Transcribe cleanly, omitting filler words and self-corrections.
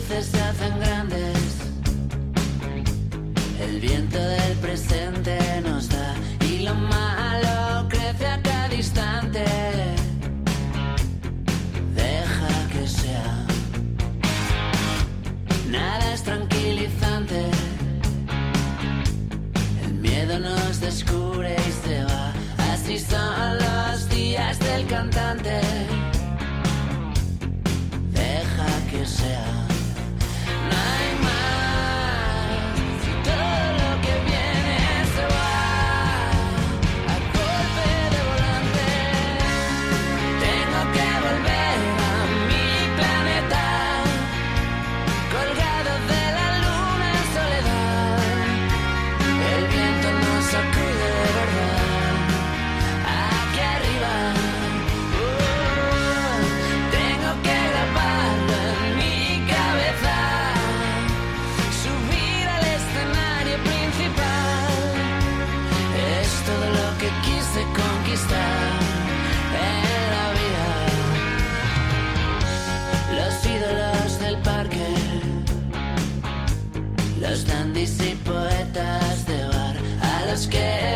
luces se hacen grandes. El viento del presente nos da y lo malo crece a cada instante. Deja que sea. Nada es tranquilizante. El miedo nos descubre y se va. Así son los días del cantante. Deja que sea. No hay más. Y todo lo que viene se va a golpe de volante. Tengo que volver a mi planeta, colgado de la luna en soledad. El viento nos sacude de verdad. Aquí arriba, tengo que grabarlo en mi cabeza, subir al escenario principal. Es todo lo que quise conquistar en la vida. Los ídolos del parque, los dandis y poetas de bar, a los que